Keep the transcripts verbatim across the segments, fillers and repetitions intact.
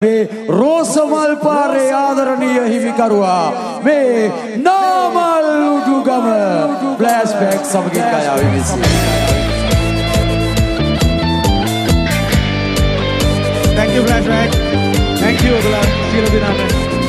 මේ රෝසමල් පාරේ ආදරණීය හිමිකරුවා මේ නාමල් උඩුගම ෆ්ලෑෂ්බැක් සමගින් ගායාවේ විසි. Thank you Flashback. Thank you ඔයගොල්ලෝ සියලු දෙනාට.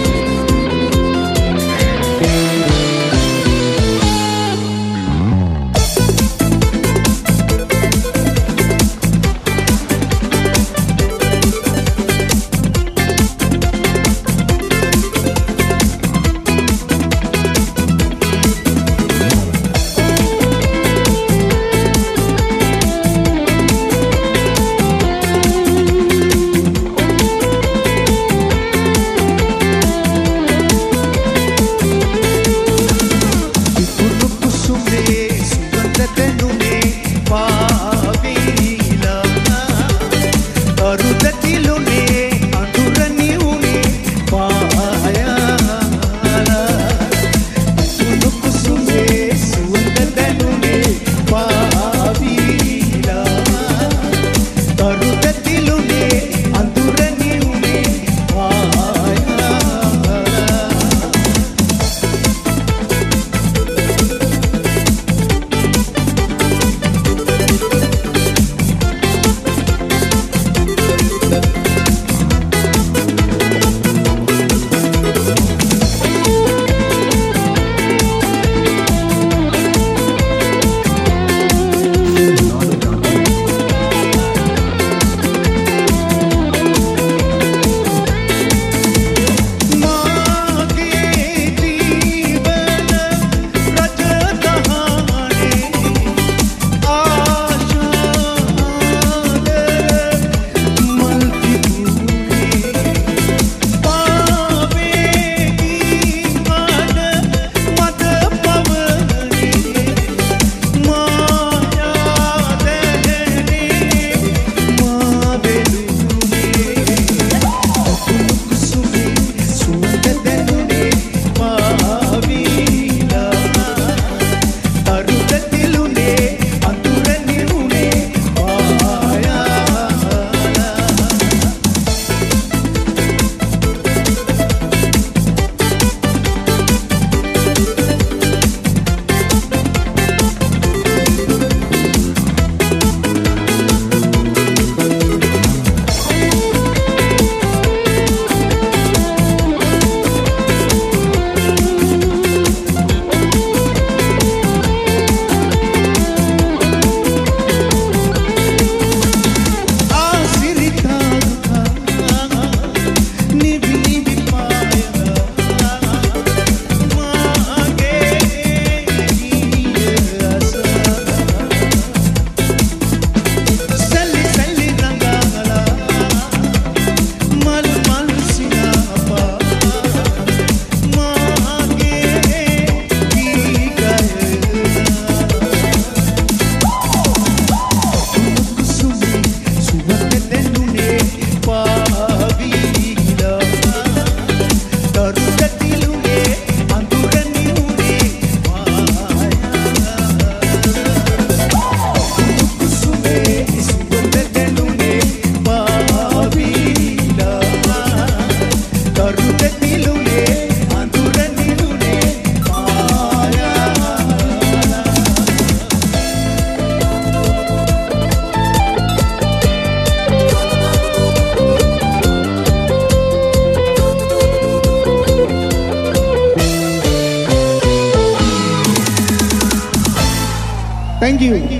Thank you. Thank you.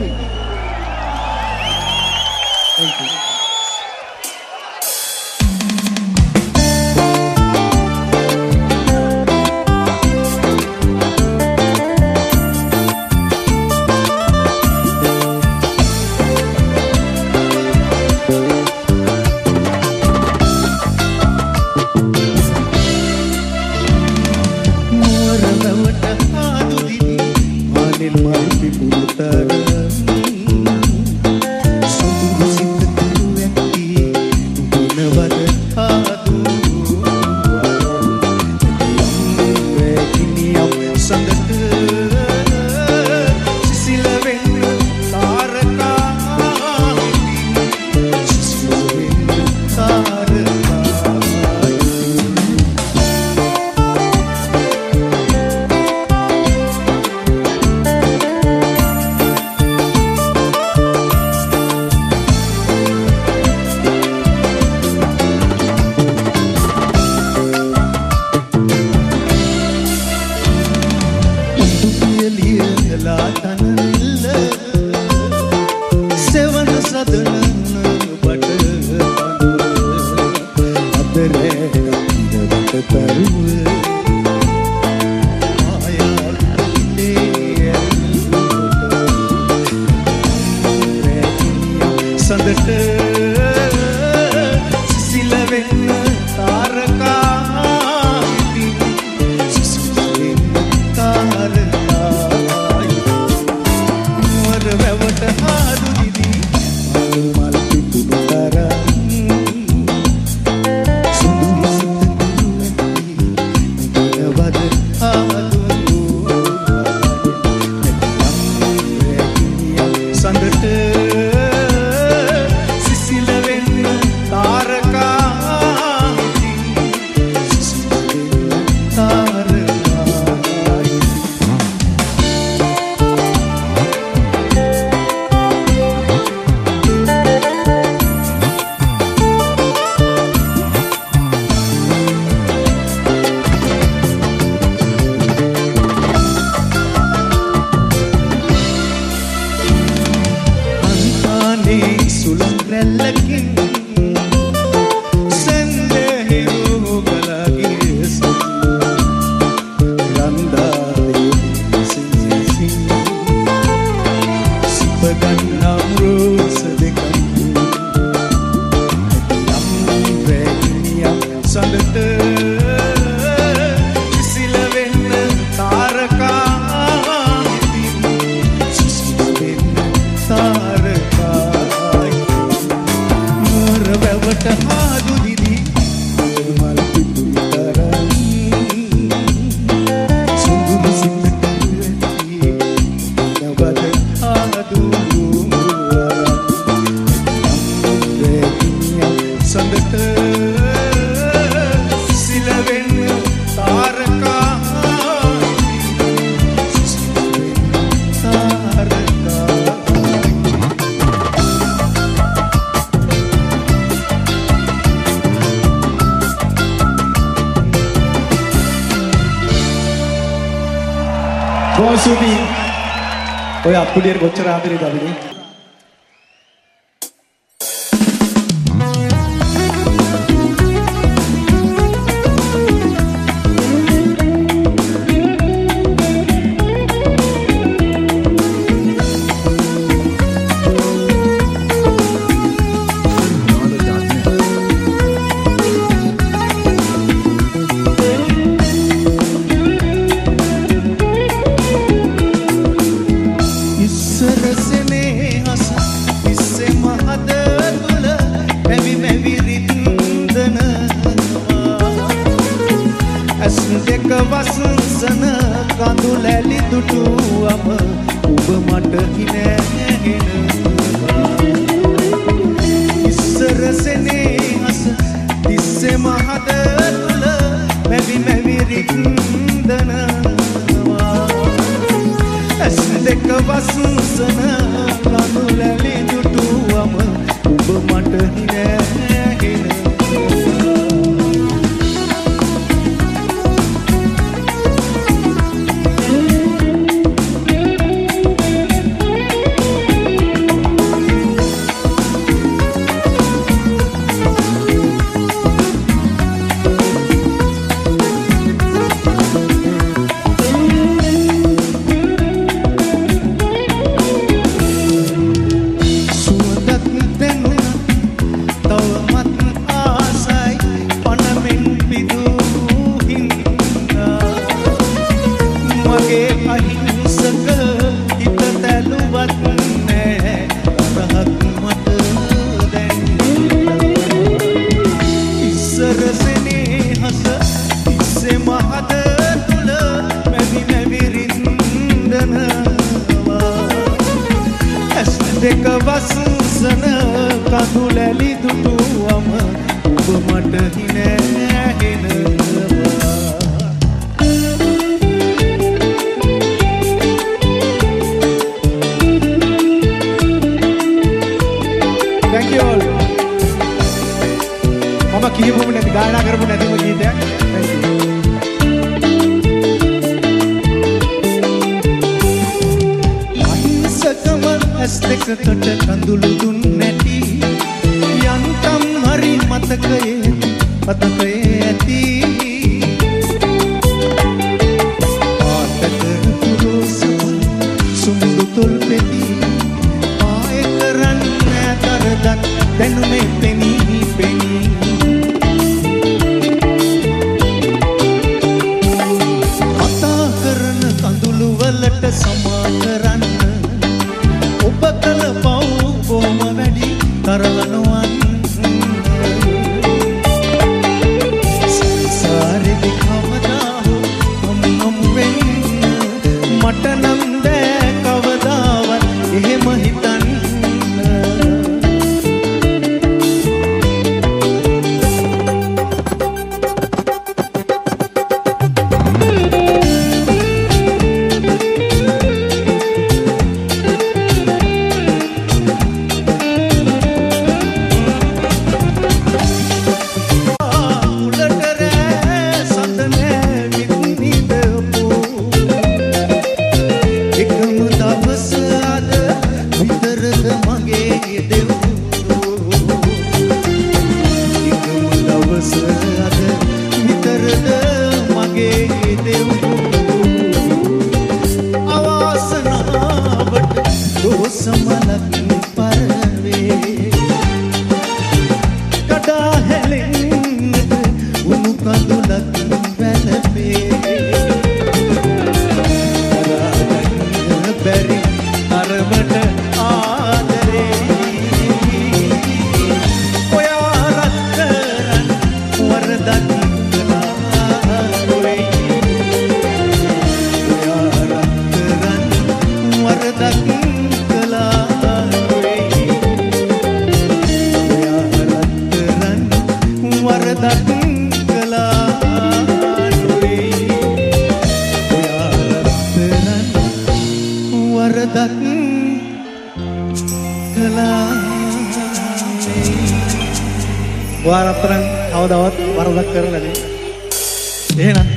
Thank you. Muara rawat hadu didi, anil mai pipulutar. සඳට සිසිල වෙන්න තාරකා සිසිල වෙන්න තාරකා නුවර වැවට හාදු දිදී මල් පිපුල් තරයි සුඳුරු සිතට ඇති නවද හාදු සඳට සිසිල වෙන්න තාරකා සිසිල වෙන්න තාරකා බොසුටි ඔය අප්පුඩියට කොච්චර ආදරේද අපිට වසන්සන කඳුලැලි දුටුවම ඔබ මට හිනැහෙනවා ඉස්සර සෙනෙහස තිස්සෙම හද තුල මැවි මැවි රින්දනවා ඇස් දෙක වසන්සන කඳුලැලි දුටුවම ඔබ මට හිනැහෙනවා දෙක වසන්සන කඳුලැලි දුටුවම ඔබ මට හිනැහෙනවා Thank you all. මම කියපුම නැති ගායනා කරපු නැතිම ගීතයක්. Thank you. ඇස් දෙකට කඳුළු දුන් නැති යන්තම් හරි මතකයේ මතකයේ ඇති ආතක පුරුසුන් සුමුදු තොල් පෙති ආය කරන්නේ තරදත් දැනුනේ පෙනී පෙනී කතා කරන කඳුළු වලට සමා කරන්න ඔබ කල පව් බොහොම වැඩි කරලනුවන් සංසාරෙදි කවදා හෝ නොම් වෙන්න මට නම් බෑ කවදාවත් එහෙම හිතන්න Warap terang, awat-awat, warap kerang tadi. Enak.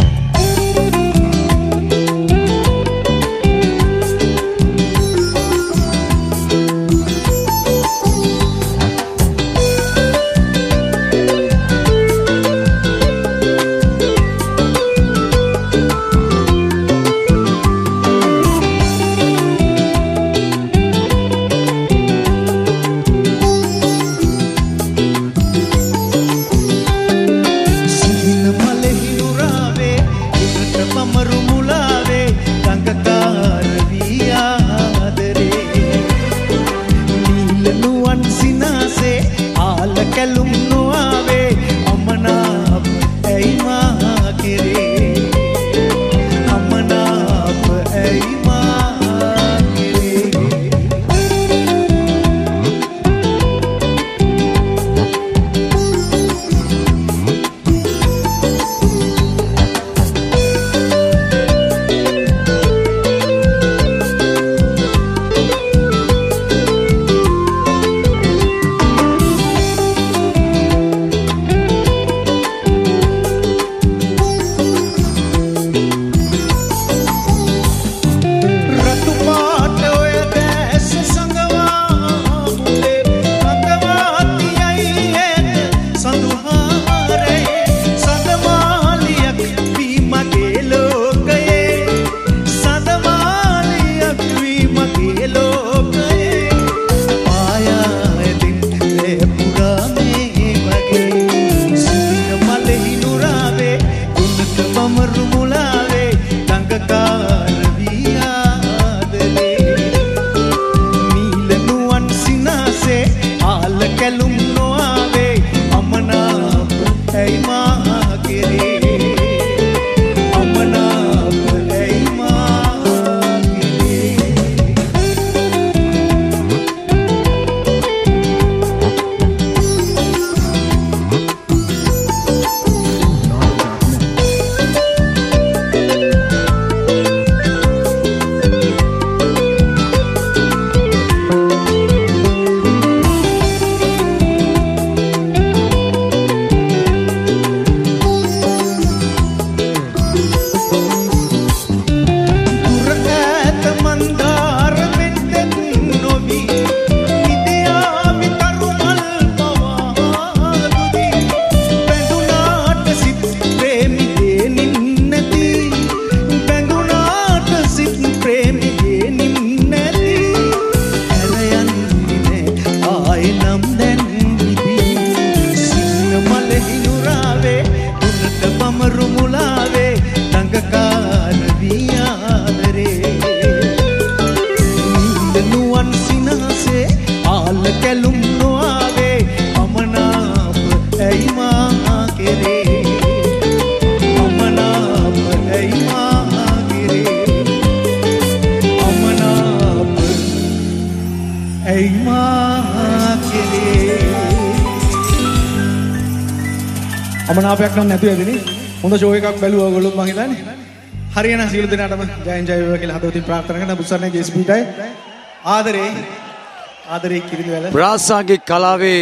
අමනාපයක් නම් නැතුව ඇතිනේ. හොඳ ෂෝ එකක් බැලුවා ඔයගොල්ලෝ මං හිතන්නේ. හරියන සියලු දෙනාටම ජයෙන් ජය වේවා කියලා හදවතින් ප්‍රාර්ථනා කරනවා. බුස්සන්නේ ජේසීපීටයි ආදරේ ආදරේ කිරිඳිවැල ප්‍රාසංගික කලාවේ